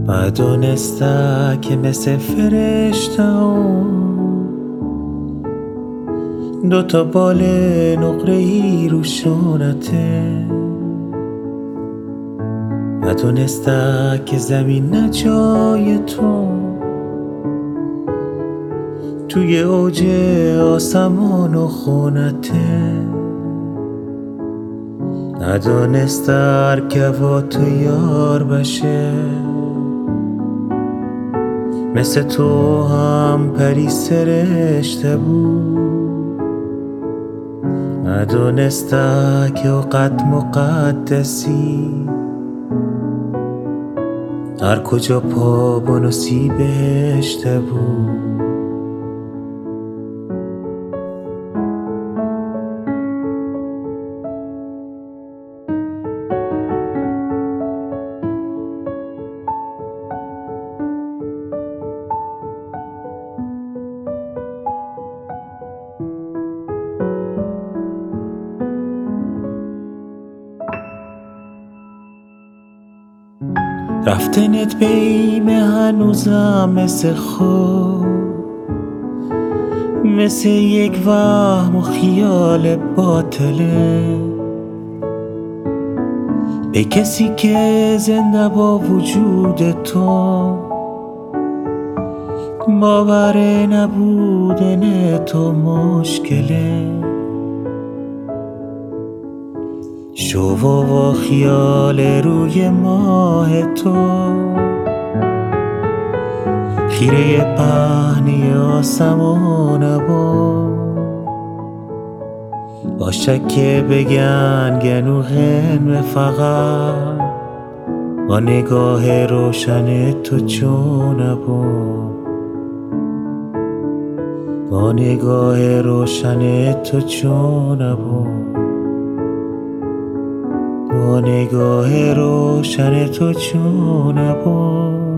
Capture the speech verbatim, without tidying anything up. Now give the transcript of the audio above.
ندونسته که مثل فرشته دو تا بال نقره ای رو شونته. ندونسته که زمین نه جای تو توی اوج آسمان و خونته. ندونسته که با تو یار بشه مثل تو هم پری سرشته بود. ندونسته که اوقات مقدسی هر کجا پا بنوسی بهشته بود. رفتنت بیم هنوزم مثل خود، مثل یک وهم و خیال باطله. به کسی که زنده با وجود تو باور نبودن تو مشکله. شو و خیال روی ماه تو خیره پهنی آسمان با باشه که بگن گنوغن فقط با نگاه روشن تو چون با با نگاه روشن تو چون با با نگاه روشن تو چون با